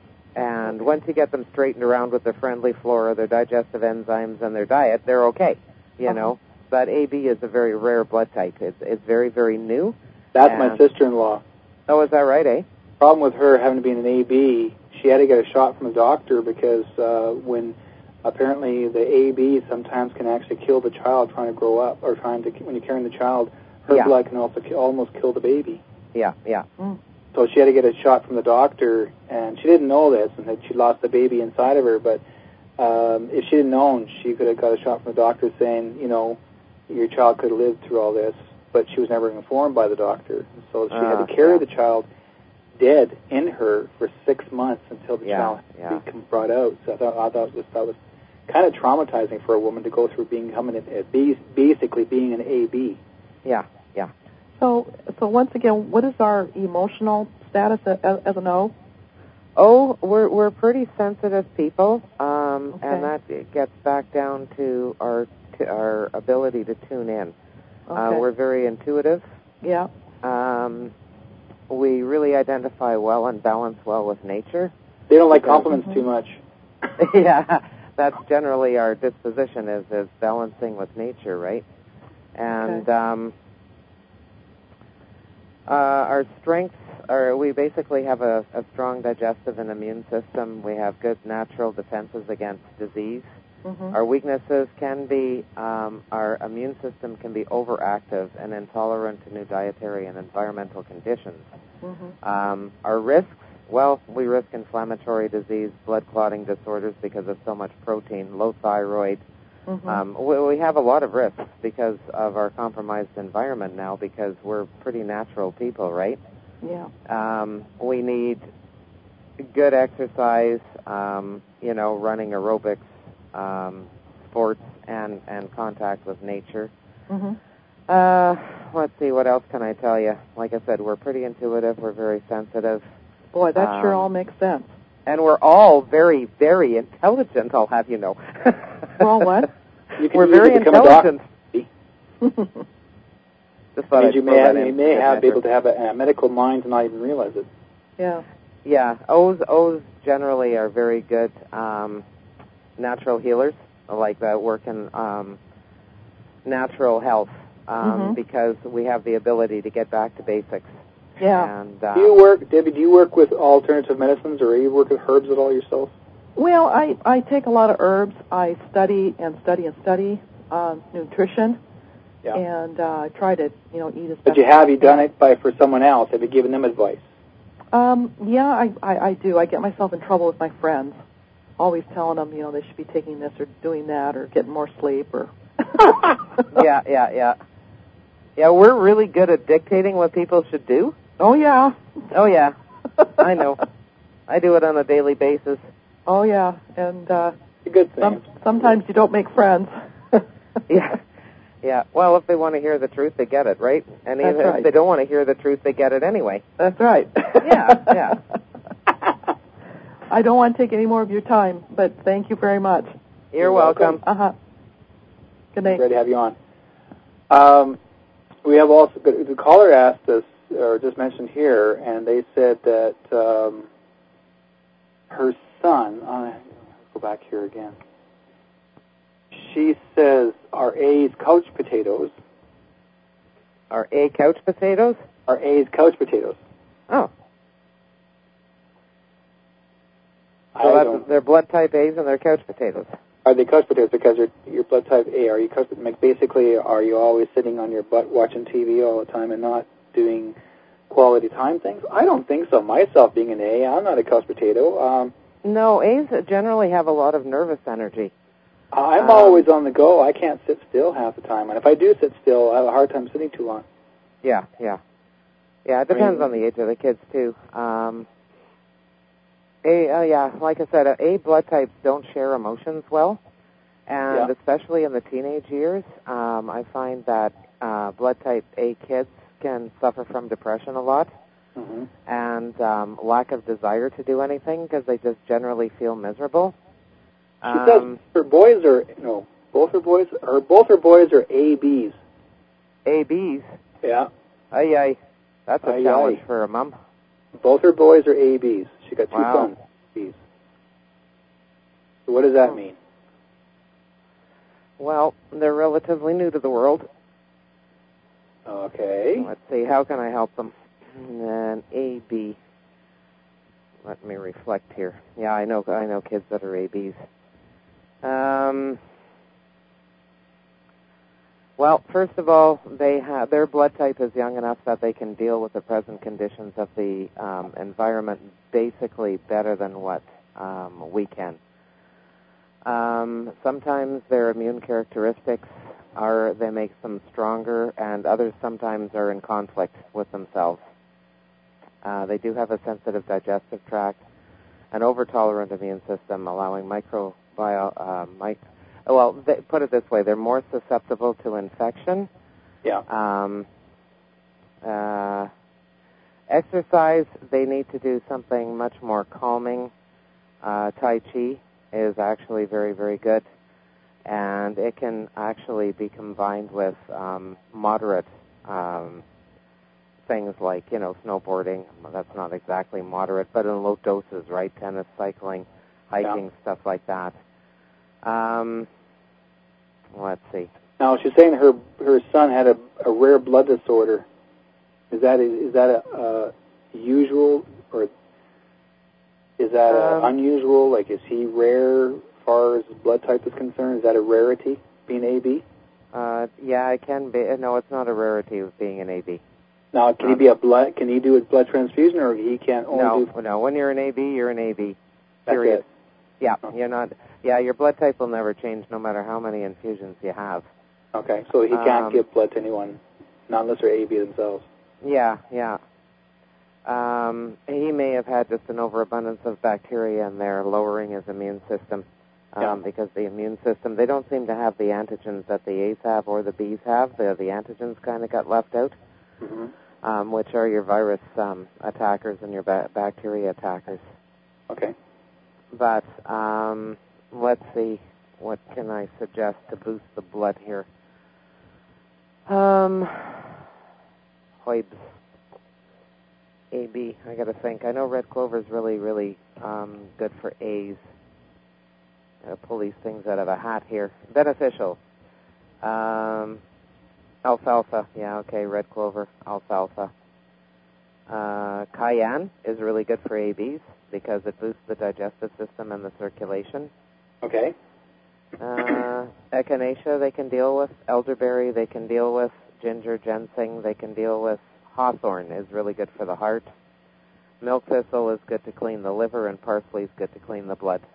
And once you get them straightened around with their friendly flora, their digestive enzymes, and their diet, they're okay, you Uh-huh. know. But A B is a very rare blood type. It's, it's very, very new. That's And- my sister-in-law. Oh, is that right, eh? Problem with her having to be an A B, she had to get a shot from a doctor because uh, when apparently the A B sometimes can actually kill the child trying to grow up, or trying to when you're carrying the child, her Yeah. blood can also ki- almost kill the baby. Yeah, yeah. Mm. So she had to get a shot from the doctor, and she didn't know this, and that she lost the baby inside of her. But um, if she had known, she could have got a shot from the doctor saying, you know, your child could have lived through all this. But she was never informed by the doctor, so she Ah, had to carry yeah. the child dead in her for six months until the Yeah, child yeah. became brought out. So I thought, I thought was that was kind of traumatizing for a woman to go through being becoming a, a, basically being an A B. Yeah, yeah. So, so once again, what is our emotional status as, as an O? Oh, we're we're pretty sensitive people, um, Okay. and that gets back down to our to our ability to tune in. Okay. Uh, we're very intuitive. Yeah. Um, we really identify well and balance well with nature. They don't like Okay. compliments Mhm. too much. Yeah, that's generally our disposition is is balancing with nature, right? And Okay. um, uh, our strengths are we basically have a, a strong digestive and immune system. We have good natural defenses against disease. Mm-hmm. Our weaknesses can be um, our immune system can be overactive and intolerant to new dietary and environmental conditions. Mm-hmm. Um, our risks, well, we risk inflammatory disease, blood clotting disorders because of so much protein, low thyroid. Mm-hmm. Um, we, we have a lot of risks because of our compromised environment now because we're pretty natural people, right? Yeah. Um, we need good exercise, um, you know, running aerobics, um, sports, and, and contact with nature. Mm-hmm. Uh, let's see, what else can I tell you? Like I said, we're pretty intuitive. We're very sensitive. Boy, that sure Um, all makes sense. And we're all very, very intelligent, I'll have you know. We're all what? You can We're either very become a intelligent. doctor, Just thought means I'd you throw may that have, in you for may good have be measure. able to have a, a medical mind and not even realize it. Yeah. Yeah, O's O's generally are very good um, natural healers, like that work in um, natural health, um, Mhm. because we have the ability to get back to basics. Yeah. And, uh, do you work, Debbie, do you work with alternative medicines, or do you work with herbs at all yourself? Well, I, I take a lot of herbs. I study and study and study uh, nutrition. Yeah. And uh, try to, you know, eat as But best you have you as done it by for someone else? Have you given them advice? Um, yeah, I, I, I do. I get myself in trouble with my friends, always telling them, you know, they should be taking this or doing that or getting more sleep or. yeah, yeah, yeah. Yeah, we're really good at dictating what people should do. Oh, yeah. Oh, yeah. I know. I do it on a daily basis. Oh, yeah. And uh, it's a good thing. Some, sometimes you don't make friends. Yeah. Yeah, well, if they want to hear the truth, they get it, right? And That's even right. if they don't want to hear the truth, they get it anyway. That's right. Yeah, yeah. I don't want to take any more of your time, but thank you very much. You're, You're welcome. welcome. Uh-huh. Good night. Great to have you on. Um, we have also, the caller asked us, or just mentioned here, and they said that um, her son, uh, let's go back here again. She says, are A's couch potatoes? Are A couch potatoes? Are A's couch potatoes? Oh. I So that's, don't. they're blood type A's and they're couch potatoes. Are they couch potatoes because you're, you're blood type A? Are you couch, like basically, are you always sitting on your butt watching T V all the time and not doing quality time things? I don't think so. Myself being an A, I'm not a couch potato. Um, no, A's generally have a lot of nervous energy. I'm um, always on the go. I can't sit still half the time. And if I do sit still, I have a hard time sitting too long. Yeah, yeah. Yeah, it depends I mean, on the age of the kids, too. Um, A, uh, yeah, like I said, uh, A blood types don't share emotions well. And yeah. especially in the teenage years, um, I find that uh, blood type A kids can suffer from depression a lot. Mm-hmm. And um, lack of desire to do anything because they just generally feel miserable. She um, says her boys are, no, both her boys, or both her boys are A Bs. A Bs? Yeah. Ay, ay. That's a Aye, challenge aye. for a mom. Both her boys are A Bs. She got two Wow. sons, Bs. So what does that mean? Well, they're relatively new to the world. Okay. Let's see, how can I help them? And then A B. Let me reflect here. Yeah, I know I know kids that are A Bs. Um, well, first of all, they have their blood type is young enough that they can deal with the present conditions of the um, environment basically better than what um, we can. Um, sometimes their immune characteristics are they make them stronger, and others sometimes are in conflict with themselves. Uh, they do have a sensitive digestive tract, an over-tolerant immune system, allowing microbiome. Uh, mic- well, they, put it this way: they're more susceptible to infection. Yeah. Um, uh, exercise, they need to do something much more calming. Uh, Tai Chi is actually very, very good, and it can actually be combined with um, moderate um, things like, you know, snowboarding. Well, that's not exactly moderate, but in low doses, right? Tennis, cycling, hiking, yeah. Stuff like that. Um, let's see. Now, she's saying her her son had a, a rare blood disorder. Is that a, is that a uh, usual, or is that um, a unusual? Like, is he rare as far as blood type is concerned? Is that a rarity, being A B? Uh, yeah, it can be. No, it's not a rarity of being an A B. Now, can um, he be a blood? Can he do a blood transfusion, or he can't only no, do? No, no. When you're an A B, you're an A B. Period. That's it. Yeah, oh. you're not. Yeah, your blood type will never change, no matter how many infusions you have. Okay, so he can't um, give blood to anyone, not unless they're A B themselves. Yeah, yeah. Um, he may have had just an overabundance of bacteria in there, lowering his immune system. Um, yeah. Because the immune system, they don't seem to have the antigens that the A's have or the B's have. The, the antigens kind of got left out, mm-hmm. um, which are your virus um, attackers and your ba- bacteria attackers. Okay. But um, let's see, what can I suggest to boost the blood here? Um, Hoibs. A B, I got to think. I know red clover is really, really um, good for A's. I'll pull these things out of a hat here. Beneficial. Um, alfalfa. Yeah, okay, red clover, alfalfa. Uh, cayenne is really good for A Bs because it boosts the digestive system and the circulation. Okay. Uh, echinacea they can deal with. Elderberry they can deal with. Ginger, ginseng they can deal with. Hawthorn is really good for the heart. Milk thistle is good to clean the liver, and parsley is good to clean the blood.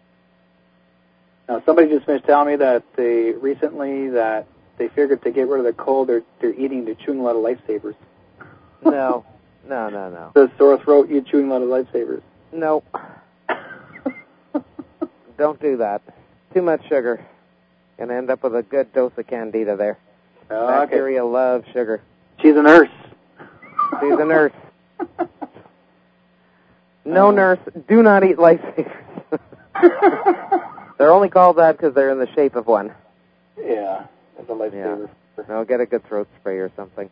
Now, somebody just finished telling me that they recently that they figured to get rid of the cold, they're, they're eating, they're chewing a lot of Lifesavers. No, no, no, no. The sore throat, you're chewing a lot of Lifesavers. Nope. Don't do that. Too much sugar. Gonna end up with a good dose of candida there. Oh, Bacteria okay. love sugar. She's a nurse. She's a nurse. No um. nurse, do not eat Lifesavers. They're only called that because they're in the shape of one. Yeah, as a Lifesaver. Yeah. No, get a good throat spray or something.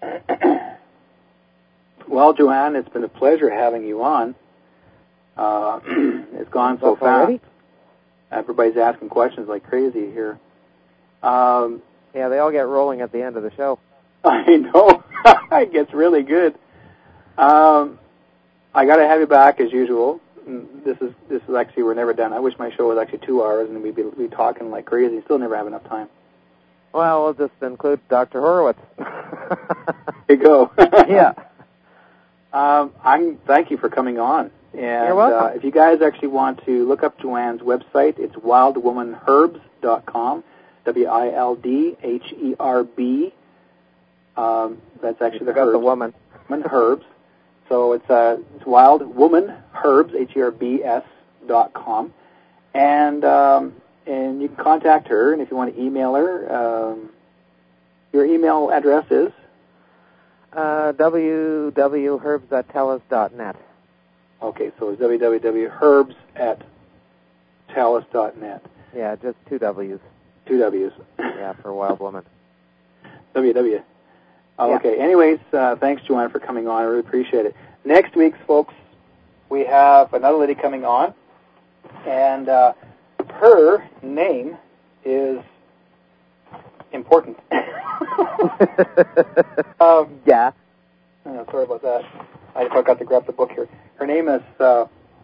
Well, Joanne, it's been a pleasure having you on. Uh, it's gone so fast. Already? Everybody's asking questions like crazy here. Um, yeah, they all get rolling at the end of the show. I know. It gets really good. Um, I got to have you back as usual. This is this is actually, we're never done. I wish my show was actually two hours and we'd be, we'd be talking like crazy. Still never have enough time. Well, we'll just include Doctor Horowitz. There you go. Yeah. Um, I'm. Thank you for coming on. And You're welcome. Uh, if you guys actually want to look up Joanne's website, it's wild woman herbs dot com, W I L D H E R B. Um, that's actually the herbs. the woman. Woman herbs. So it's uh, it's Wild Woman Herbs, H E R B S dot com, and um, and you can contact her. And if you want to email her, um, your email address is uh, w w w herbs at telus dot net. Okay, so it's w w w dot herbs at telus dot net. Yeah, just two W's. Two W's. Yeah, for Wild Woman. W W. Oh, yeah. Okay. Anyways, uh, thanks, Joanne, for coming on. I really appreciate it. Next week, folks, we have another lady coming on, and uh, her name is important. um, yeah. Oh, sorry about that. I forgot to grab the book here. Her name is uh,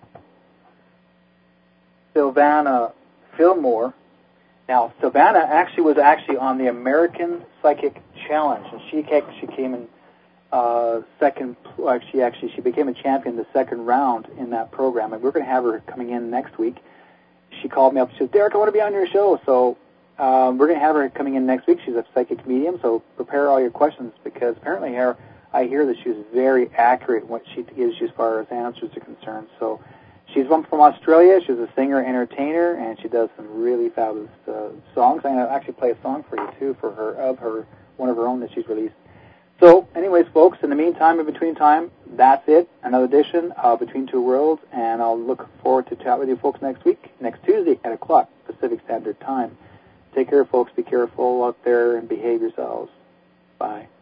Sylvana Fillmore. Now, Sylvana actually was actually on the American Psychic Challenge, and she came, she came in uh, second. Well, she actually she became a champion the second round in that program, and we're going to have her coming in next week. She called me up. She said, "Derek, I want to be on your show." So um, we're going to have her coming in next week. She's a psychic medium, so prepare all your questions because apparently her. I hear that she's very accurate in what she gives you as far as answers are concerned. So she's one from Australia. She's a singer, entertainer, and she does some really fabulous uh, songs. I'm going to actually play a song for you, too, for her, of her, one of her own that she's released. So, anyways, folks, in the meantime, in between time, that's it. Another edition of Between Two Worlds, and I'll look forward to chat with you folks next week, next Tuesday at o'clock Pacific Standard Time. Take care, folks. Be careful out there and behave yourselves. Bye.